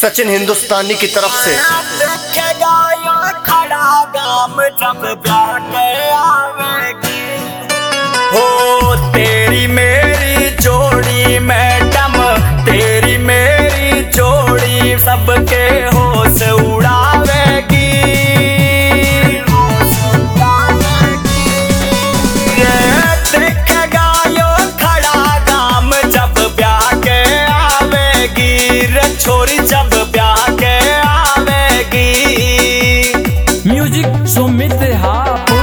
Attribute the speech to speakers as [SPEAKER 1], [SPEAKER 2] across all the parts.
[SPEAKER 1] सचिन हिंदुस्तानी की तरफ से।
[SPEAKER 2] खड़ा गाम जब ब्याह के आवेगी, हो तेरी मेरी जोड़ी मैडम, तेरी मेरी जोड़ी सबके होश उड़ावेगी। देखेगा यो खड़ा गाम जब ब्याह के आवेगी, रे छोरी जब ब्याह के आवेगी।
[SPEAKER 3] म्यूजिक सुमित हापुड़।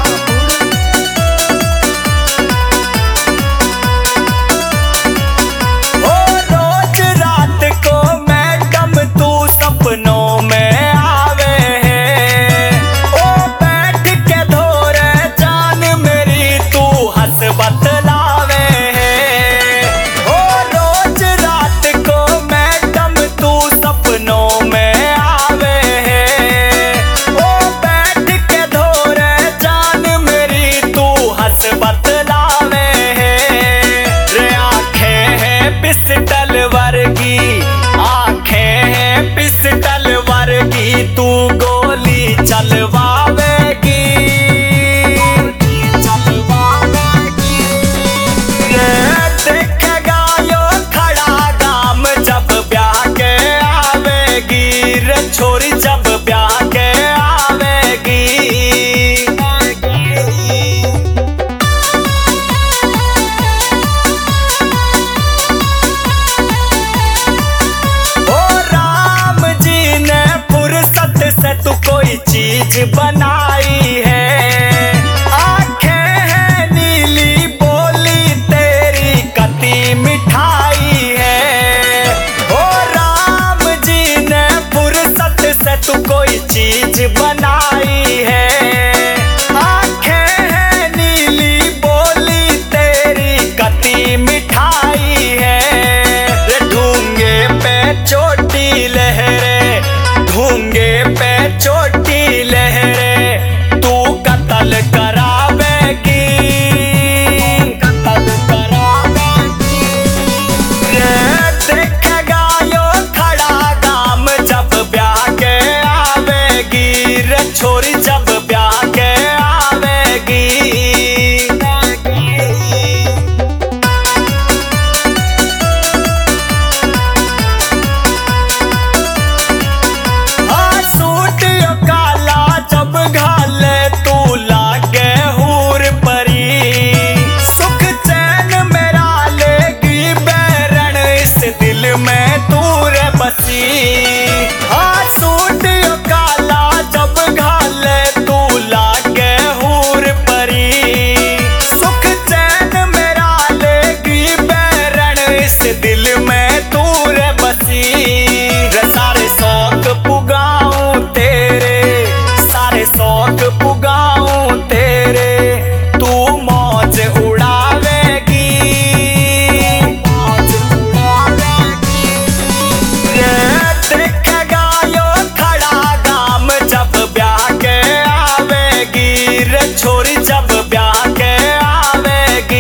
[SPEAKER 2] ओ रोज रात को मैडम तू सपनों में आवे है, ओ बैठ के धोरे जान मेरी तू हंस बतलावे है। ओ रोज रात को मैडम तू सपनों में आवे है, ओ बैठ के धोरे जान मेरी तू हंस बतलावे है। रे आंखें हैं पिस्टल वर्गी, आंखें हैं पिस्टल वर्गी, तू गोली चलवावेगी। देखेगा यो खड़ा गाम जब ब्याह के आवेगी, रे छोरी जब ब्याह के आवेगी। ओ राम जी ने फुर्सत से तू कोई चीज बनाई है, आंखें हैं नीली बोली तेरी कती मिठाई है। ओ राम जी ने फुर्सत से तू कोई चीज बनाई है, आंखें हैं नीली बोली तेरी कती मिठाई है। रे ढूंगे पे चोटी लहरे, ढूंगे पे चोटी लहरे, तू कत्ल करावेगी, कत्ल करावेगी। रे देखेगा यो खड़ा गाम जब ब्याह के आवेगी, रे छोरी जब ब्याह के आवेगी। हाँ सूट यो काला जब घाले तू लागे हूर परी, सुख चैन मेरा लेगी बैरन इस दिल में तू रे बसी। हाँ सूट यो काला जब घाले तू लागे हूर परी, सुख चैन मेरा लेगी बैरन इस दिल में तू रे बसी। रे सारे शौक पुगाऊं तेरे, सारे शौक पुगाऊं तेरे, तू मौज उड़ावेगी, मौज उड़ावेगी। रे देखेगा यो खड़ा गाम जब ब्याह के आवेगी, रे छोरी जब ब्याह के आवेगी।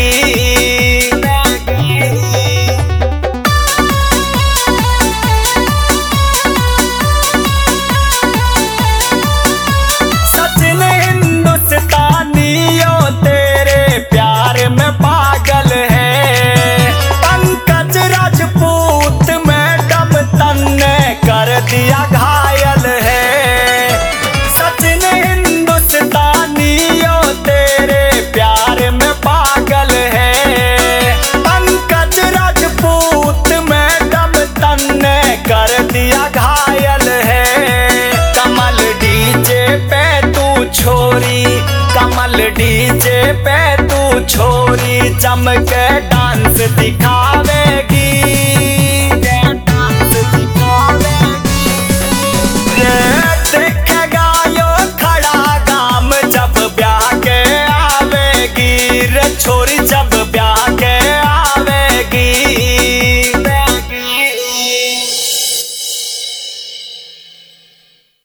[SPEAKER 2] सचिन हिंदुस्तानियों तेरे प्यार में पागल है, पंकज राजपूत मैडम तन्ने कर दिया घायल है। सचिन हिंदुस्तानियों तेरे प्यार में पागल है, पंकज राजपूत मैडम तन्ने कर दिया घायल है। कमल डीजे पे तू छोरी, कमल डीजे पे तू छोरी, जम के डांस दिखा